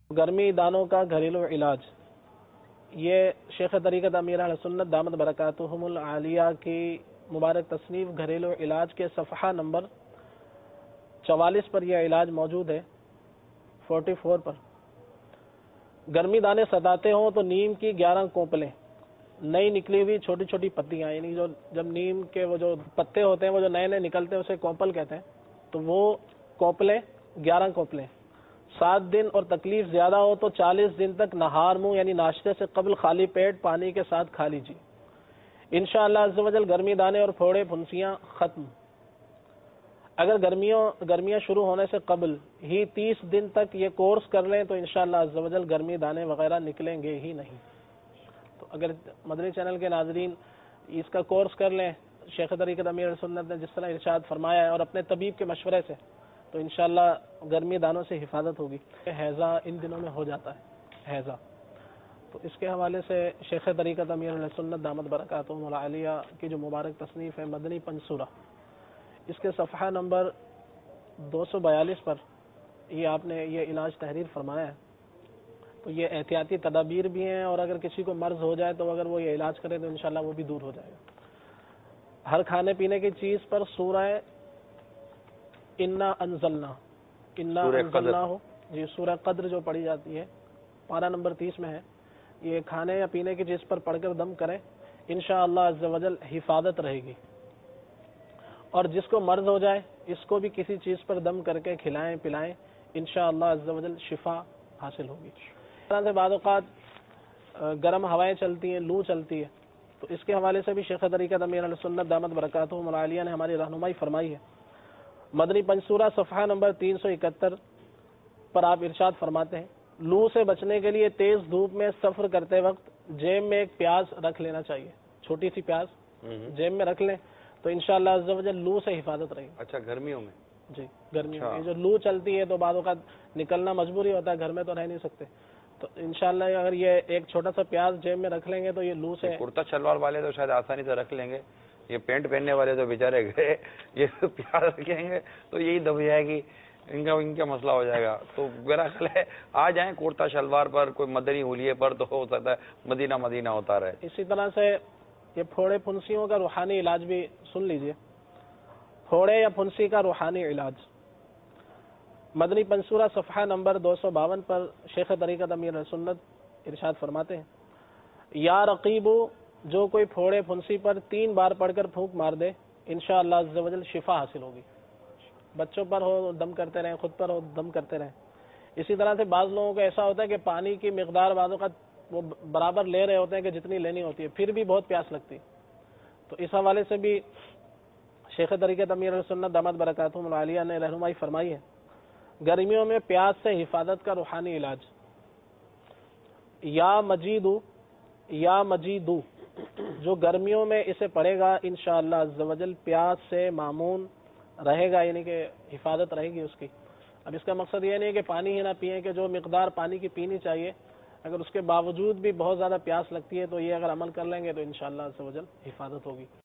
گرمی دانوں کا گھریلو علاج، یہ شیخ طریقت امیر اہل سنت دامت برکاتہم العالیہ کی مبارک تصنیف گھریلو علاج کے صفحہ نمبر 44 پر یہ علاج موجود ہے، 44 پر۔ گرمی دانے ستاتے ہوں تو نیم کی 11 کونپلیں، نئی نکلی ہوئی چھوٹی چھوٹی پتیاں، یعنی جب نیم کے وہ جو پتے ہوتے ہیں وہ جو نئے نئے نکلتے ہیں اسے کونپل کہتے ہیں، تو وہ کونپلیں 11 کونپلیں 7 دن، اور تکلیف زیادہ ہو تو 40 دن تک نہار منہ یعنی ناشتے سے قبل خالی پیٹ پانی کے ساتھ کھا لیجیے، انشاءاللہ عز و جل گرمی دانے اور پھوڑے پھنسیاں ختم۔ اگر گرمیاں شروع ہونے سے قبل ہی 30 دن تک یہ کورس کر لیں تو انشاءاللہ عز و جل گرمی دانے وغیرہ نکلیں گے ہی نہیں۔ تو اگر مدنی چینل کے ناظرین اس کا کورس کر لیں شیخ طریقت امیر سنت نے جس طرح ارشاد فرمایا ہے اور اپنے طبیب کے مشورے سے، تو انشاءاللہ گرمی دانوں سے حفاظت ہوگی۔ ہیضہ ان دنوں میں ہو جاتا ہے، ہیضہ، تو اس کے حوالے سے شیخ طریقت امیر سنت دامت برکاتہم العالیہ کی جو مبارک تصنیف ہے مدنی پنسورہ، اس کے صفحہ نمبر 242 پر یہ آپ نے یہ علاج تحریر فرمایا ہے۔ تو یہ احتیاطی تدابیر بھی ہیں، اور اگر کسی کو مرض ہو جائے تو اگر وہ یہ علاج کرے تو انشاءاللہ وہ بھی دور ہو جائے گا۔ ہر کھانے پینے کی چیز پر سورہ انا انزلنا ہو، یہ سورہ قدر جو پڑھی جاتی ہے پارہ نمبر 30 میں ہے، یہ کھانے یا پینے کی چیز پر پڑھ کر دم کریں، انشاءاللہ عز و جل حفاظت رہے گی۔ اور جس کو مرض ہو جائے اس کو بھی کسی چیز پر دم کر کے کھلائیں پلائیں، انشاءاللہ عز و جل شفا حاصل ہوگی۔ اس طرح سے بعض اوقات گرم ہوائیں چلتی ہیں، لو چلتی ہے، تو اس کے حوالے سے بھی شیخ طریقت امیر اہل سنت دامت برکاتہم العالیہ نے ہماری رہنمائی فرمائی ہے۔ مدنی پنسورہ صفحہ نمبر 371 پر آپ ارشاد فرماتے ہیں، لو سے بچنے کے لیے تیز دھوپ میں سفر کرتے وقت جیب میں ایک پیاز رکھ لینا چاہیے، چھوٹی سی پیاز جیب میں رکھ لیں تو انشاءاللہ عز و جل لو سے حفاظت رہے گی۔ اچھا، گرمیوں میں؟ جی، گرمیوں میں جو لو چلتی ہے تو بعض اوقات نکلنا مجبوری ہوتا ہے، گھر میں تو رہ نہیں سکتے، تو انشاءاللہ اگر یہ ایک چھوٹا سا پیاز جیب میں رکھ لیں گے تو یہ لو سے۔ کرتا شلوار والے تو شاید آسانی سے رکھ لیں گے، یہ پینٹ پہننے والے تو بیچارے گئے، یہ پیاز رکھیں گے تو یہی دب جائے گی، ان کا مسئلہ ہو جائے گا۔ تو میرا خیال ہے آ جائیں کرتا شلوار پر، کوئی مدنی ہولیے پر، تو ہو سکتا ہے مدینہ مدینہ ہوتا رہے۔ اسی طرح سے یہ پھوڑے پھنسیوں کا روحانی علاج بھی سن لیجئے، پھوڑے یا پھنسی کا روحانی علاج، مدنی پنسورہ صفحہ نمبر 252 پر شیخ طریقت امیر سنت ارشاد فرماتے ہیں، یا رقیبو، جو کوئی پھوڑے پھنسی پر 3 بار پڑھ کر پھونک مار دے انشاءاللہ عز و جل شفا حاصل ہوگی۔ بچوں پر ہو دم کرتے رہیں، خود پر ہو دم کرتے رہیں۔ اسی طرح سے بعض لوگوں کو ایسا ہوتا ہے کہ پانی کی مقدار بعض اوقات وہ برابر لے رہے ہوتے ہیں کہ جتنی لینی ہوتی ہے، پھر بھی بہت پیاس لگتی، تو اس حوالے سے بھی شیخ طریقت امیر سنت دامت برکاتہم العالیہ نے رہنمائی فرمائی ہے۔ گرمیوں میں پیاس سے حفاظت کا روحانی علاج، یا مجیدو، جو گرمیوں میں اسے پڑھے گا انشاءاللہ عز و جل پیاس سے معمون رہے گا، یعنی کہ حفاظت رہے گی اس کی۔ اب اس کا مقصد یہ نہیں ہے کہ پانی ہی نہ پئیں، کہ جو مقدار پانی کی پینی چاہیے اگر اس کے باوجود بھی بہت زیادہ پیاس لگتی ہے تو یہ اگر عمل کر لیں گے تو انشاءاللہ عز و جل حفاظت ہوگی۔